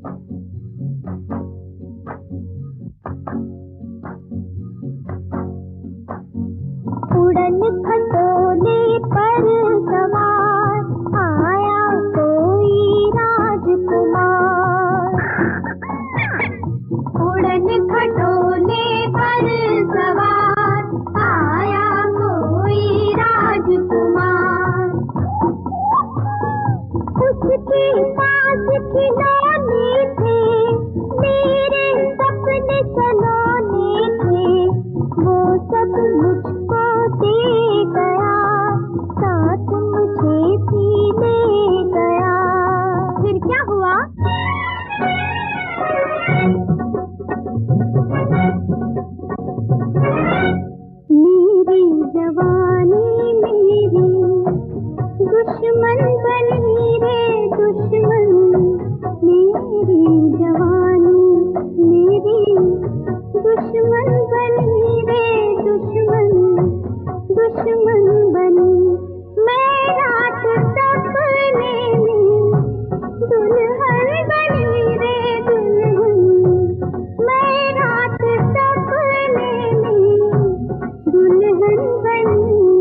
उड़न खटोले पर सवार आया कोई राजकुमार। उड़न खटोले पर सवार आया कोई राजकुमार। उसके पास खिलौने थे, मेरे सपने सलोने थे, वो सब मुझको दे गया, साथ मुझे भी ले गया। फिर क्या हुआ? मेरी जवानी मेरी दुश्मन बनी रे दुश्मन, मेरी जवानी मेरी दुश्मन बनी रे दुश्मन, दुश्मन बनी। मैं रात सपने में दुल्हन बनी रे दुल्हन, मैं रात सपने में दुल्हन बनी।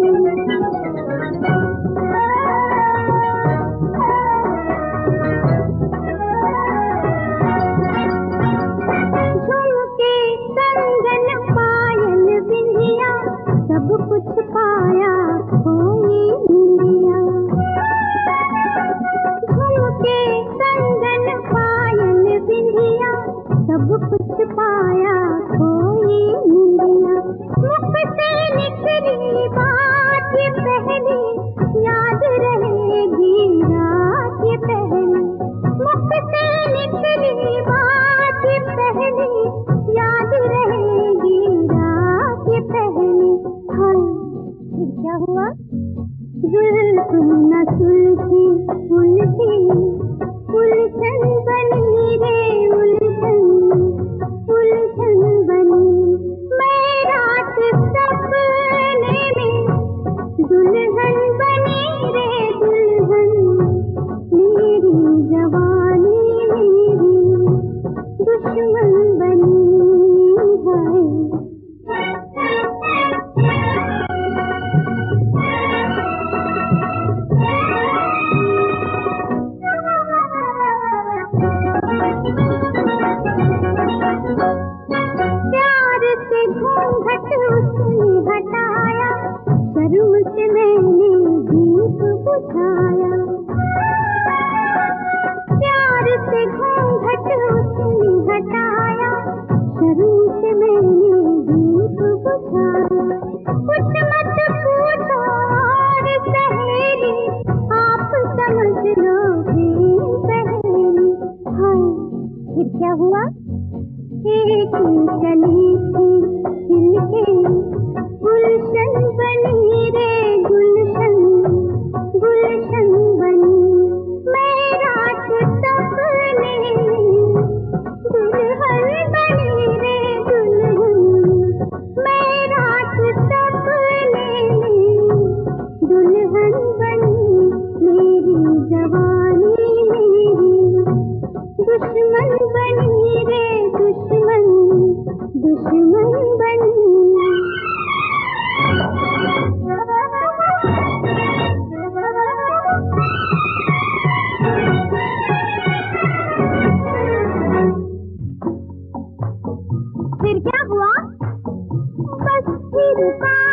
झुमके कंगन पायल बिंदिया सब कुछ पाया खोई इंदिया। झुमके कंगन पायल बिंदिया सब कुछ पाया खोई इंदिया। मुख से निकली बात ये पहली, याद रहेगी रात ये पहली। मुख से निकली बात ये पहली, याद रहेगी रात ये पहली। हाय फिर क्या हुआ? जुल्फ न सुलझी उलझी, उलझन बनी रे उलझन, उलझन बनी। मैं रात सपने में दुल्हन बनी रे दुल्हन, मेरी जवानी मेरी दुश्मन बनी। हाय प्यार से घूंघट उसने हटाया, शर्म से मैंने दीप बुझाया। प्यार से घूंघट उसने हटाया, शर्म से मैंने दीप बुझाया। कुछ मत पूछो और सहेली, आप समझ लो प्रेम पहेली। हाय फिर क्या हुआ? एक चली थी खिल के गुलशन बनी रे गुलशन, गुलशन बनी। मैं रात सपने में दुल्हन बनी रे दुल्हन, मैं रात सपने में दुल्हन बनी। मेरी जवानी मेरी दुश्मन बनी रे दुश्मन, दुश्मन बनी। फिर क्या हुआ? बस फिर